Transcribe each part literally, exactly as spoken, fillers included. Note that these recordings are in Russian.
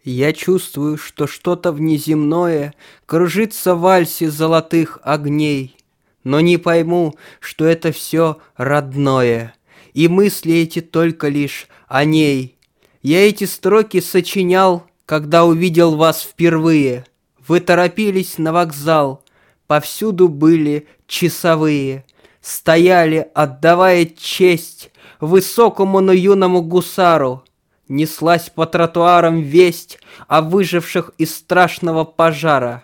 Я чувствую, что что-то внеземное кружится в вальсе золотых огней, но не пойму, что это все родное, и мысли эти только лишь о ней. Я эти строки сочинял, когда увидел вас впервые. Вы торопились на вокзал, повсюду были часовые, стояли, отдавая честь высокому, но юному гусару. Неслась по тротуарам весть о выживших из страшного пожара.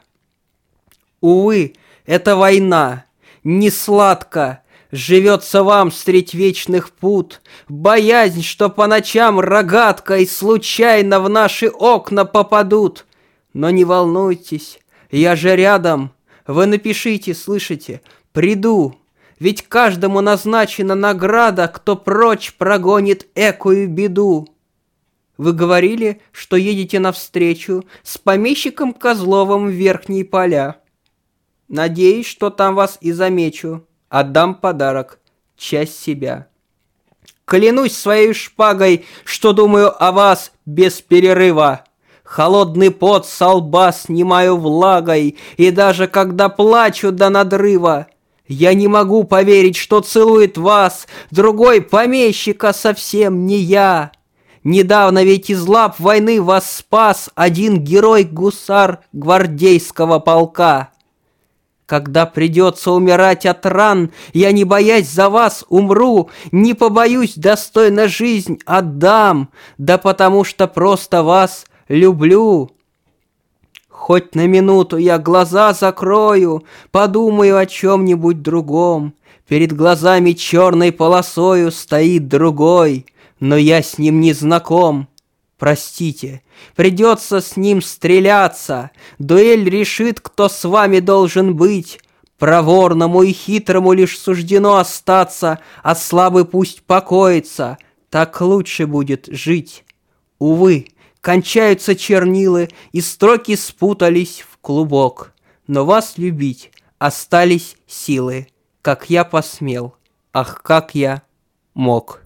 Увы, это война, не сладко живется вам средь вечных пут, боязнь, что по ночам рогаткой случайно в наши окна попадут. Но не волнуйтесь, я же рядом, вы напишите, слышите, приду. Ведь каждому назначена награда, кто прочь прогонит экую беду. Вы говорили, что едете навстречу с помещиком Козловым в Верхние поля. Надеюсь, что там вас и замечу. Отдам подарок, часть себя. Клянусь своей шпагой, что думаю о вас без перерыва. Холодный пот со лба снимаю влагой, и даже когда плачу до надрыва, я не могу поверить, что целует вас другой помещика, совсем не я. Недавно ведь из лап войны вас спас один герой-гусар гвардейского полка. Когда придется умирать от ран, я, не боясь за вас, умру, не побоюсь, достойно жизнь отдам, да потому что просто вас люблю. Хоть на минуту я глаза закрою, подумаю о чем-нибудь другом. Перед глазами черной полосою стоит другой, но я с ним не знаком. Простите, придется с ним стреляться. Дуэль решит, кто с вами должен быть. Проворному и хитрому лишь суждено остаться, а слабый пусть покоится. Так лучше будет жить. Увы, кончаются чернилы, и строки спутались в клубок. Но вас любить остались силы, как я посмел, ах, как я мог.